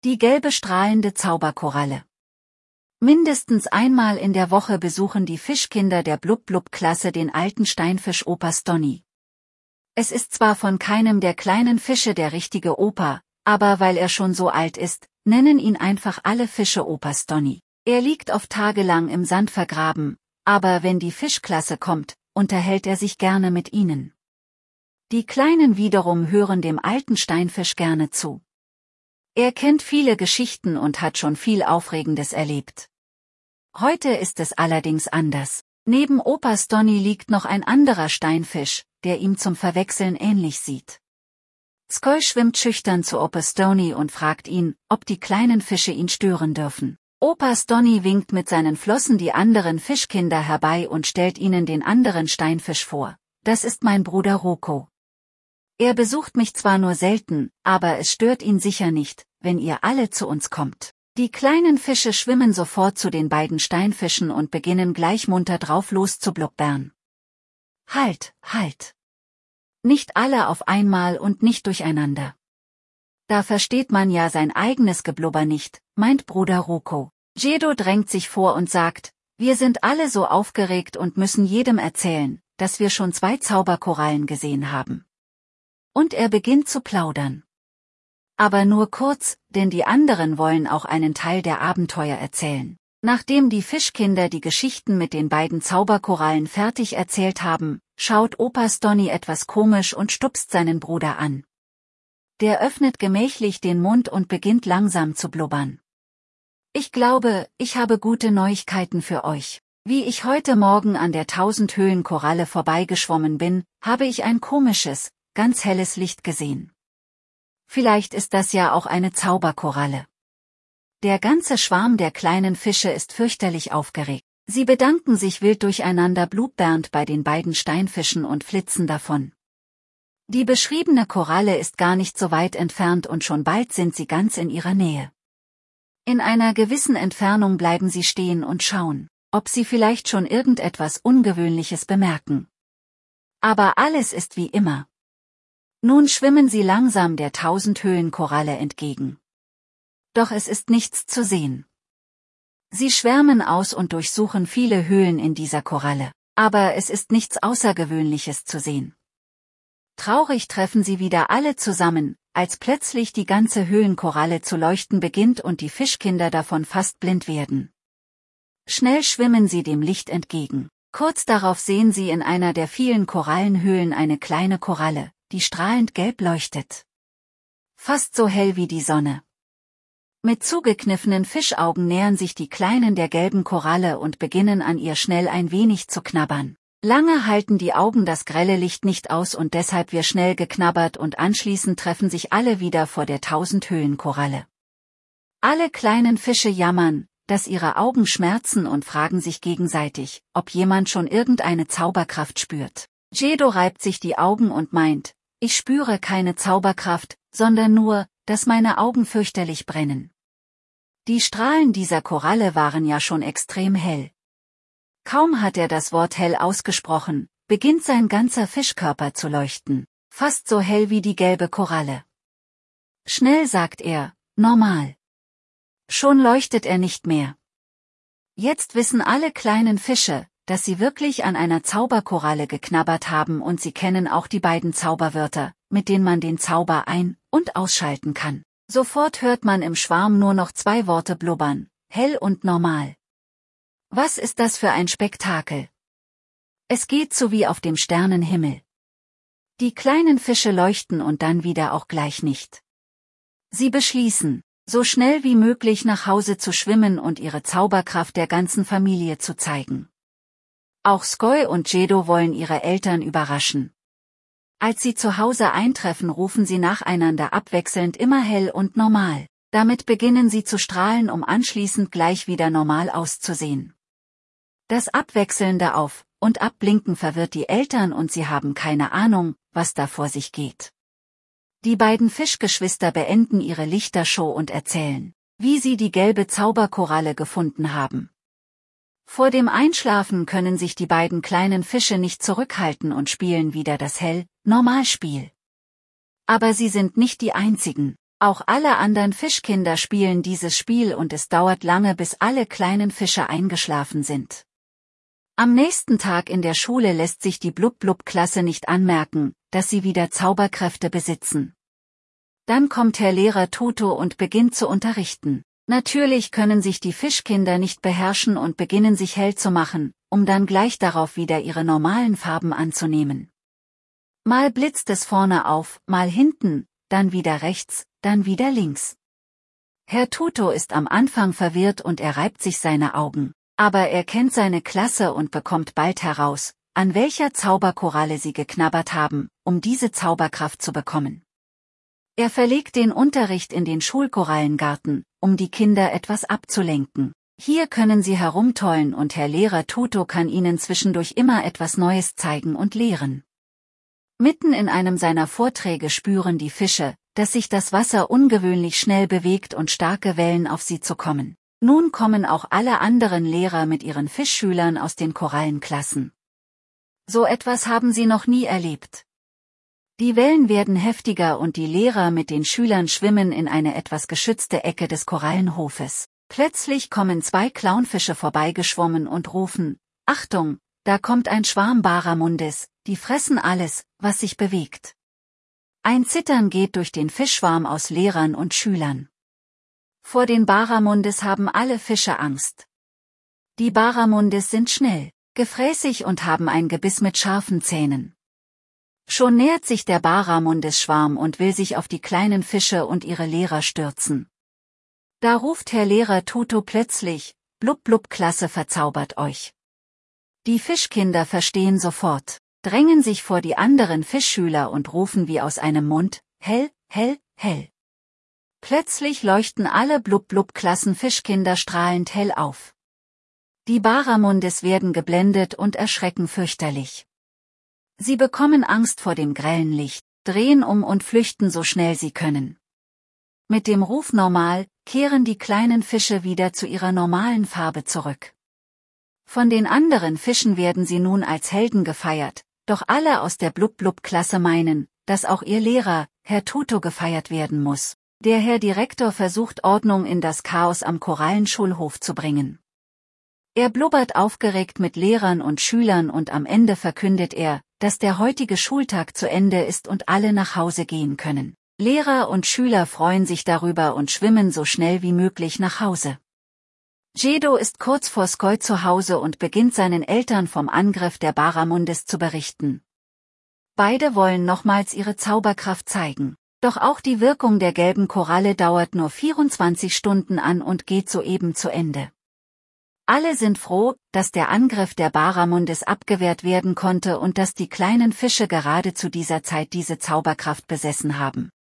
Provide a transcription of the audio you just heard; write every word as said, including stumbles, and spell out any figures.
Die gelbe strahlende Zauberkoralle. Mindestens einmal in der Woche besuchen die Fischkinder der Blub-Blub-Klasse den alten Steinfisch Opa Stonny. Es ist zwar von keinem der kleinen Fische der richtige Opa, aber weil er schon so alt ist, nennen ihn einfach alle Fische Opa Stonny. Er liegt oft tagelang im Sand vergraben, aber wenn die Fischklasse kommt, unterhält er sich gerne mit ihnen. Die Kleinen wiederum hören dem alten Steinfisch gerne zu. Er kennt viele Geschichten und hat schon viel Aufregendes erlebt. Heute ist es allerdings anders. Neben Opa Stonny liegt noch ein anderer Steinfisch, der ihm zum Verwechseln ähnlich sieht. Skoy schwimmt schüchtern zu Opa Stonny und fragt ihn, ob die kleinen Fische ihn stören dürfen. Opa Stonny winkt mit seinen Flossen die anderen Fischkinder herbei und stellt ihnen den anderen Steinfisch vor. Das ist mein Bruder Roko. Er besucht mich zwar nur selten, aber es stört ihn sicher nicht, wenn ihr alle zu uns kommt. Die kleinen Fische schwimmen sofort zu den beiden Steinfischen und beginnen gleich munter drauf los zu blubbern. Halt, halt! Nicht alle auf einmal und nicht durcheinander. Da versteht man ja sein eigenes Geblubber nicht, meint Bruder Roko. Jedo drängt sich vor und sagt, wir sind alle so aufgeregt und müssen jedem erzählen, dass wir schon zwei Zauberkorallen gesehen haben. Und er beginnt zu plaudern. Aber nur kurz, denn die anderen wollen auch einen Teil der Abenteuer erzählen. Nachdem die Fischkinder die Geschichten mit den beiden Zauberkorallen fertig erzählt haben, schaut Opa Stonny etwas komisch und stupst seinen Bruder an. Der öffnet gemächlich den Mund und beginnt langsam zu blubbern. Ich glaube, ich habe gute Neuigkeiten für euch. Wie ich heute Morgen an der Tausendhöhlenkoralle vorbeigeschwommen bin, habe ich ein komisches, ganz helles Licht gesehen. Vielleicht ist das ja auch eine Zauberkoralle. Der ganze Schwarm der kleinen Fische ist fürchterlich aufgeregt. Sie bedanken sich wild durcheinander blubbernd bei den beiden Steinfischen und flitzen davon. Die beschriebene Koralle ist gar nicht so weit entfernt und schon bald sind sie ganz in ihrer Nähe. In einer gewissen Entfernung bleiben sie stehen und schauen, ob sie vielleicht schon irgendetwas Ungewöhnliches bemerken. Aber alles ist wie immer. Nun schwimmen sie langsam der Tausendhöhlenkoralle entgegen. Doch es ist nichts zu sehen. Sie schwärmen aus und durchsuchen viele Höhlen in dieser Koralle, aber es ist nichts Außergewöhnliches zu sehen. Traurig treffen sie wieder alle zusammen, als plötzlich die ganze Höhlenkoralle zu leuchten beginnt und die Fischkinder davon fast blind werden. Schnell schwimmen sie dem Licht entgegen. Kurz darauf sehen sie in einer der vielen Korallenhöhlen eine kleine Koralle, die strahlend gelb leuchtet. Fast so hell wie die Sonne. Mit zugekniffenen Fischaugen nähern sich die Kleinen der gelben Koralle und beginnen an ihr schnell ein wenig zu knabbern. Lange halten die Augen das grelle Licht nicht aus und deshalb wird schnell geknabbert und anschließend treffen sich alle wieder vor der Tausendhöhlenkoralle. Alle kleinen Fische jammern, dass ihre Augen schmerzen und fragen sich gegenseitig, ob jemand schon irgendeine Zauberkraft spürt. Jedo reibt sich die Augen und meint, ich spüre keine Zauberkraft, sondern nur, dass meine Augen fürchterlich brennen. Die Strahlen dieser Koralle waren ja schon extrem hell. Kaum hat er das Wort hell ausgesprochen, beginnt sein ganzer Fischkörper zu leuchten, fast so hell wie die gelbe Koralle. Schnell sagt er, normal. Schon leuchtet er nicht mehr. Jetzt wissen alle kleinen Fische, dass sie wirklich an einer Zauberkoralle geknabbert haben und sie kennen auch die beiden Zauberwörter, mit denen man den Zauber ein- und ausschalten kann. Sofort hört man im Schwarm nur noch zwei Worte blubbern, hell und normal. Was ist das für ein Spektakel? Es geht so wie auf dem Sternenhimmel. Die kleinen Fische leuchten und dann wieder auch gleich nicht. Sie beschließen, so schnell wie möglich nach Hause zu schwimmen und ihre Zauberkraft der ganzen Familie zu zeigen. Auch Skoy und Jedo wollen ihre Eltern überraschen. Als sie zu Hause eintreffen, rufen sie nacheinander abwechselnd immer hell und normal. Damit beginnen sie zu strahlen, um anschließend gleich wieder normal auszusehen. Das abwechselnde Auf- und Abblinken verwirrt die Eltern und sie haben keine Ahnung, was da vor sich geht. Die beiden Fischgeschwister beenden ihre Lichtershow und erzählen, wie sie die gelbe Zauberkoralle gefunden haben. Vor dem Einschlafen können sich die beiden kleinen Fische nicht zurückhalten und spielen wieder das Hell-Normal-Spiel. Aber sie sind nicht die einzigen. Auch alle anderen Fischkinder spielen dieses Spiel und es dauert lange, bis alle kleinen Fische eingeschlafen sind. Am nächsten Tag in der Schule lässt sich die Blub-Blub-Klasse nicht anmerken, dass sie wieder Zauberkräfte besitzen. Dann kommt Herr Lehrer Toto und beginnt zu unterrichten. Natürlich können sich die Fischkinder nicht beherrschen und beginnen sich hell zu machen, um dann gleich darauf wieder ihre normalen Farben anzunehmen. Mal blitzt es vorne auf, mal hinten, dann wieder rechts, dann wieder links. Herr Toto ist am Anfang verwirrt und er reibt sich seine Augen, aber er kennt seine Klasse und bekommt bald heraus, an welcher Zauberkoralle sie geknabbert haben, um diese Zauberkraft zu bekommen. Er verlegt den Unterricht in den Schulkorallengarten, um die Kinder etwas abzulenken. Hier können sie herumtollen und Herr Lehrer Toto kann ihnen zwischendurch immer etwas Neues zeigen und lehren. Mitten in einem seiner Vorträge spüren die Fische, dass sich das Wasser ungewöhnlich schnell bewegt und starke Wellen auf sie zukommen. Nun kommen auch alle anderen Lehrer mit ihren Fischschülern aus den Korallenklassen. So etwas haben sie noch nie erlebt. Die Wellen werden heftiger und die Lehrer mit den Schülern schwimmen in eine etwas geschützte Ecke des Korallenhofes. Plötzlich kommen zwei Clownfische vorbeigeschwommen und rufen, Achtung, da kommt ein Schwarm Barramundis, die fressen alles, was sich bewegt. Ein Zittern geht durch den Fischschwarm aus Lehrern und Schülern. Vor den Barramundis haben alle Fische Angst. Die Barramundis sind schnell, gefräßig und haben ein Gebiss mit scharfen Zähnen. Schon nähert sich der Barramundis-Schwarm und will sich auf die kleinen Fische und ihre Lehrer stürzen. Da ruft Herr Lehrer Toto plötzlich, Blub Blub Klasse verzaubert euch. Die Fischkinder verstehen sofort, drängen sich vor die anderen Fischschüler und rufen wie aus einem Mund, hell, hell, hell. Plötzlich leuchten alle Blub Blub Klassen Fischkinder strahlend hell auf. Die Barramundis werden geblendet und erschrecken fürchterlich. Sie bekommen Angst vor dem grellen Licht, drehen um und flüchten so schnell sie können. Mit dem Ruf Normal kehren die kleinen Fische wieder zu ihrer normalen Farbe zurück. Von den anderen Fischen werden sie nun als Helden gefeiert, doch alle aus der Blub-Blub-Klasse meinen, dass auch ihr Lehrer, Herr Toto, gefeiert werden muss. Der Herr Direktor versucht Ordnung in das Chaos am Korallenschulhof zu bringen. Er blubbert aufgeregt mit Lehrern und Schülern und am Ende verkündet er, dass der heutige Schultag zu Ende ist und alle nach Hause gehen können. Lehrer und Schüler freuen sich darüber und schwimmen so schnell wie möglich nach Hause. Gedo ist kurz vor Skoy zu Hause und beginnt seinen Eltern vom Angriff der Barramundis zu berichten. Beide wollen nochmals ihre Zauberkraft zeigen, doch auch die Wirkung der gelben Koralle dauert nur vierundzwanzig Stunden an und geht soeben zu Ende. Alle sind froh, dass der Angriff der Barramundis abgewehrt werden konnte und dass die kleinen Fische gerade zu dieser Zeit diese Zauberkraft besessen haben.